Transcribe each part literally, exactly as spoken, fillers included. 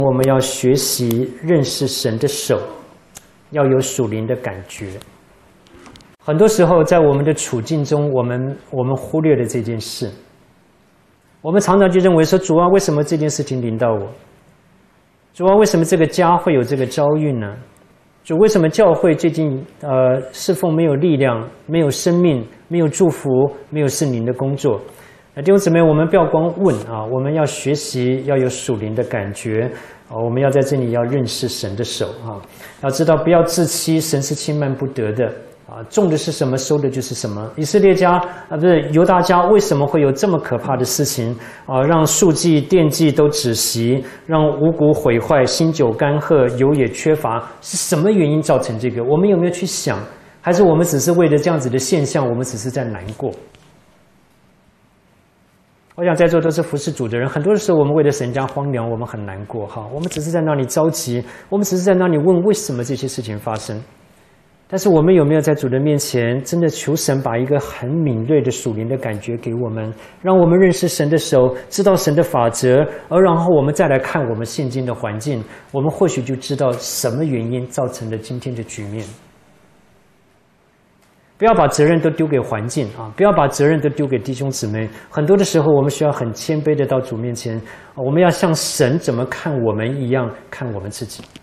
我们要学习认识神的手，要有属灵的感觉。很多时候，在我们的处境中，我们我们忽略了这件事。我们常常就认为说：“主啊，为什么这件事情临到我？主啊，为什么这个家会有这个遭遇呢？主，为什么教会最近呃侍奉没有力量、没有生命、没有祝福、没有圣灵的工作？”那弟兄姊妹，我们不要光问啊，我们要学习，要有属灵的感觉啊。我们要在这里要认识神的手啊，要知道不要自欺，神是轻慢不得的啊。种的是什么，收的就是什么。以色列家啊，不是犹大家，为什么会有这么可怕的事情啊？让树祭、奠祭都止息，让五谷毁坏，新酒干涸，油也缺乏，是什么原因造成这个？我们有没有去想？还是我们只是为了这样子的现象，我们只是在难过？我想在座都是服侍主的人，很多的时候我们为了神家荒凉，我们很难过哈。我们只是在那里着急，我们只是在那里问为什么这些事情发生。但是我们有没有在主的面前，真的求神把一个很敏锐的属灵的感觉给我们，让我们认识神的手，知道神的法则，而然后我们再来看我们现今的环境，我们或许就知道什么原因造成了今天的局面。不要把责任都丢给环境啊！不要把责任都丢给弟兄姊妹。很多的时候，我们需要很谦卑的到主面前，我们要像神怎么看我们一样看我们自己。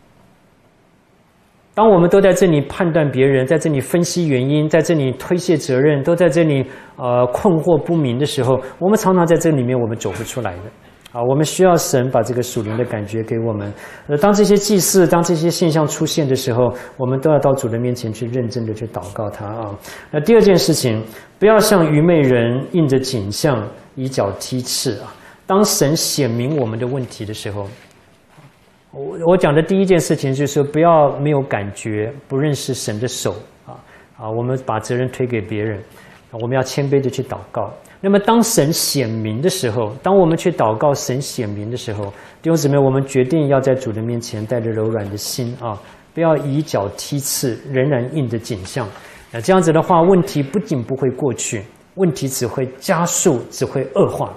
当我们都在这里判断别人，在这里分析原因，在这里推卸责任，都在这里呃困惑不明的时候，我们常常在这里面我们走不出来的。啊，我们需要神把这个属灵的感觉给我们。呃，当这些祭祀，当这些现象出现的时候，我们都要到主的面前去认真的去祷告他啊。那第二件事情，不要像愚昧人印着景象以脚踢刺啊。当神显明我们的问题的时候，我我讲的第一件事情就是说，不要没有感觉，不认识神的手啊啊，我们把责任推给别人，我们要谦卑的去祷告。那么当神显明的时候，当我们去祷告神显明的时候，弟兄姊妹，我们决定要在主的面前带着柔软的心啊，不要以脚踢刺，仍然印着景象。那这样子的话，问题不仅不会过去，问题只会加速，只会恶化。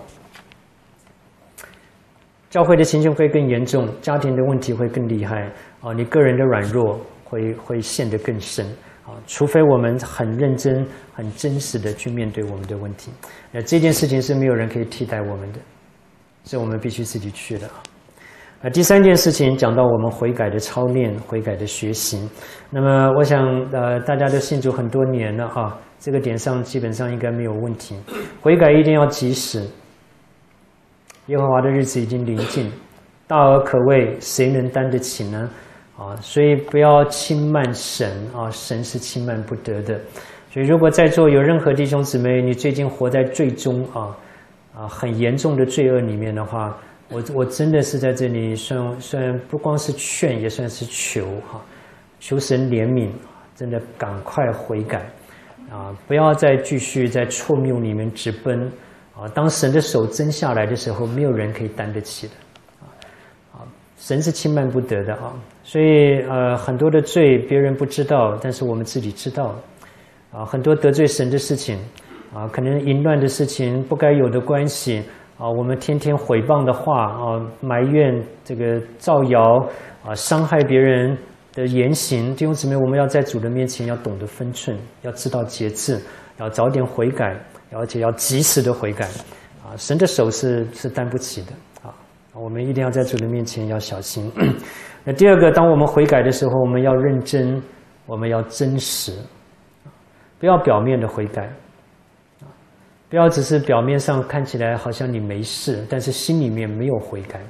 教会的情形会更严重，家庭的问题会更厉害啊，你个人的软弱会会陷得更深。除非我们很认真、很真实的去面对我们的问题，那这件事情是没有人可以替代我们的，是我们必须自己去的啊。那第三件事情讲到我们悔改的操练、悔改的学习。那么我想，呃，大家都信主很多年了啊，这个点上基本上应该没有问题。悔改一定要及时，耶和华的日子已经临近，大而可畏，谁能担得起呢？啊，所以不要轻慢神啊，神是轻慢不得的。所以如果在座有任何弟兄姊妹，你最近活在罪中啊啊很严重的罪恶里面的话，我我真的是在这里算算不光是劝，也算是求哈、啊，求神怜悯，真的赶快悔改啊，不要再继续在错谬里面直奔啊。当神的手伸下来的时候，没有人可以担得起的。神是轻慢不得的啊，所以呃很多的罪别人不知道，但是我们自己知道啊，很多得罪神的事情啊，可能淫乱的事情，不该有的关系啊，我们天天毁谤的话啊，埋怨这个造谣啊，伤害别人的言行，弟兄姊妹，我们要在主的面前要懂得分寸，要知道节制，要早点悔改，而且要及时的悔改啊，神的手是是担不起的。我们一定要在主的面前要小心。那第二个，当我们悔改的时候，我们要认真，我们要真实，不要表面的悔改，不要只是表面上看起来好像你没事，但是心里面没有悔改。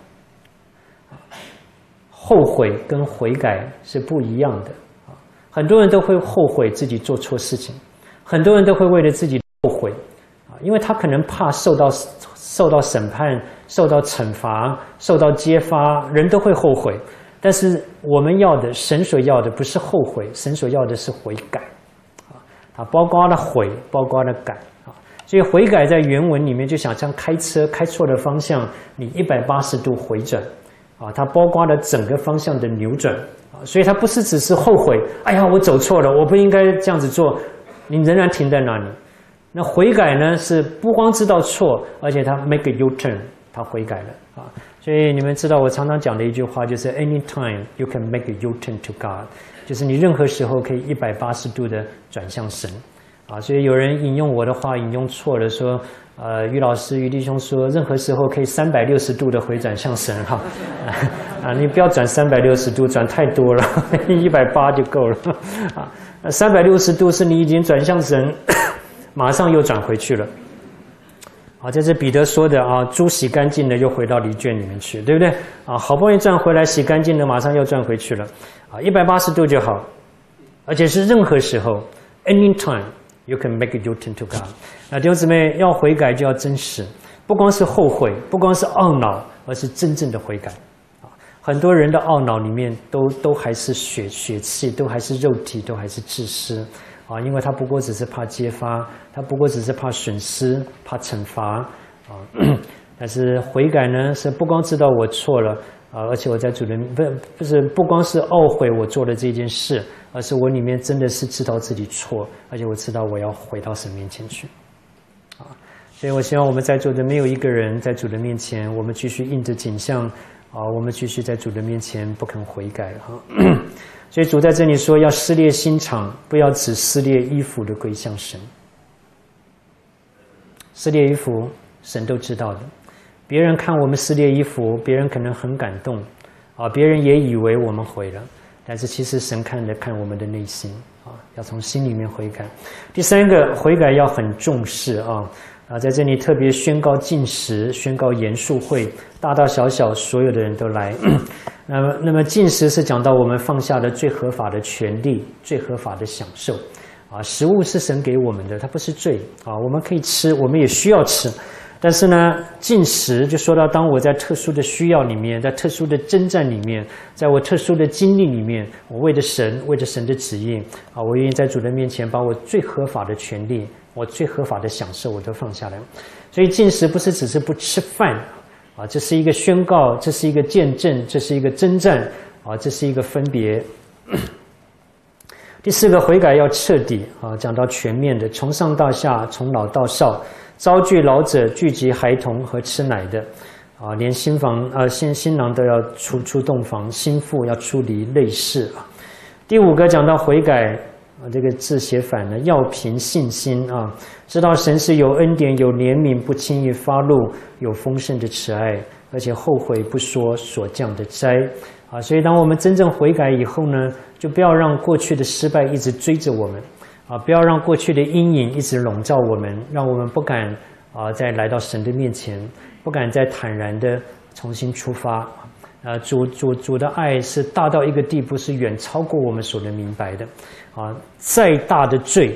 后悔跟悔改是不一样的。很多人都会后悔自己做错事情，很多人都会为了自己后悔，因为他可能怕受到受到审判、受到惩罚、受到揭发，人都会后悔。但是我们要的，神所要的不是后悔，神所要的是悔改。啊，包括了悔，包括了改。啊，所以悔改在原文里面就想像开车开错了方向，你一百八十度回转。啊，它包括了整个方向的扭转。啊，所以它不是只是后悔，哎呀，我走错了，我不应该这样子做，你仍然停在那里。那悔改呢，是不光知道错，而且他 make a U-turn， 他悔改了啊。 所以你们知道我常常讲的一句话就是 anytime you can make a U-turn to God， 就是你任何时候可以一百八十度的转向神啊。所以有人引用我的话引用错了，说呃于老师于弟兄说任何时候可以三百六十度的回转向神哈啊，你不要转三百六十度，转太多了，一百八就够了啊。三百六十度是你已经转向神，马上又转回去了。啊，这是彼得说的啊，猪洗干净了又回到犁圈里面去，对不对？啊，好不容易转回来，洗干净了，马上又转回去了。啊，一百八十度就好，而且是任何时候 ，anytime you can make a U-turn to God。那弟兄姊妹要悔改就要真实，不光是后悔，不光是懊恼，而是真正的悔改。很多人的懊恼里面都都还是血血气，都还是肉体，都还是自私啊！因为他不过只是怕揭发，他不过只是怕损失，怕惩罚啊。但是悔改呢，是不光知道我错了啊，而且我在主人不不是不光是懊悔我做了这件事，而是我里面真的是知道自己错，而且我知道我要回到神面前去啊。所以我希望我们在座的没有一个人在主的面前，我们继续印着景象。啊，我们继续在主的面前不肯悔改哈，所以主在这里说要撕裂心肠，不要只撕裂衣服的归向神。撕裂衣服，神都知道的。别人看我们撕裂衣服，别人可能很感动，啊，别人也以为我们悔了，但是其实神看的看我们的内心啊，要从心里面悔改。第三个，悔改要很重视啊。啊，在这里特别宣告禁食，宣告严肃会，大大小小所有的人都来。那么，那么禁食是讲到我们放下的最合法的权利，最合法的享受。啊，食物是神给我们的，它不是罪啊，我们可以吃，我们也需要吃。但是呢，禁食就说到，当我在特殊的需要里面，在特殊的征战里面，在我特殊的经历里面，我为着神，为着神的旨意啊，我愿意在主的面前把我最合法的权利。我最合法的享受我都放下来，所以禁食不是只是不吃饭啊，这是一个宣告，这是一个见证，这是一个征战啊，这是一个分别。第四个，悔改要彻底啊，讲到全面的，从上到下，从老到少，招聚老者，聚集孩童和吃奶的啊，连新房啊新新郎都要出出洞房，新妇要出离内室啊。第五个讲到悔改。啊，这个字写反了，要凭信心啊，知道神是有恩典、有怜悯，不轻易发怒，有丰盛的慈爱，而且后悔不说所降的灾啊。所以，当我们真正悔改以后呢，就不要让过去的失败一直追着我们啊，不要让过去的阴影一直笼罩我们，让我们不敢啊再来到神的面前，不敢再坦然的重新出发。啊，主主主的爱是大到一个地步，是远超过我们所能明白的。啊，再大的罪，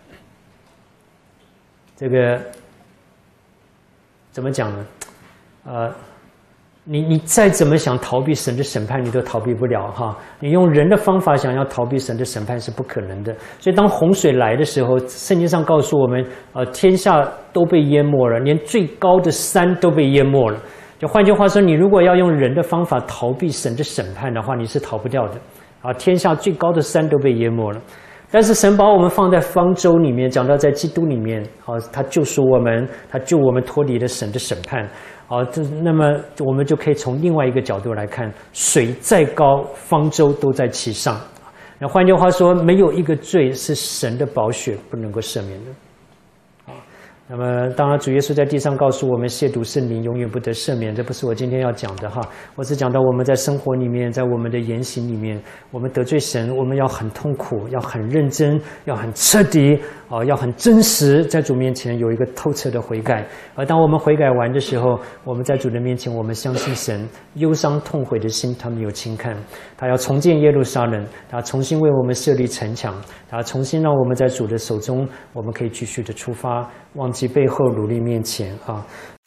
这个怎么讲呢？呃，你你再怎么想逃避神的审判，你都逃避不了哈。你用人的方法想要逃避神的审判是不可能的。所以当洪水来的时候，圣经上告诉我们，呃，天下都被淹没了，连最高的山都被淹没了。就换句话说，你如果要用人的方法逃避神的审判的话，你是逃不掉的。啊，天下最高的山都被淹没了，但是神把我们放在方舟里面，讲到在基督里面，啊，他救赎我们，他救我们脱离了神的审判。啊，这那么我们就可以从另外一个角度来看，水再高，方舟都在其上。那换句话说，没有一个罪是神的宝血不能够赦免的。那么，当然，主耶稣在地上告诉我们，亵渎圣灵永远不得赦免。这不是我今天要讲的哈，我只讲到我们在生活里面，在我们的言行里面，我们得罪神，我们要很痛苦，要很认真，要很彻底啊，要很真实，在主面前有一个透彻的悔改。而当我们悔改完的时候，我们在主的面前，我们相信神忧伤痛悔的心，他没有轻看，他要重建耶路撒冷，他重新为我们设立城墙，他重新让我们在主的手中，我们可以继续的出发。忘记背后，努力面前啊！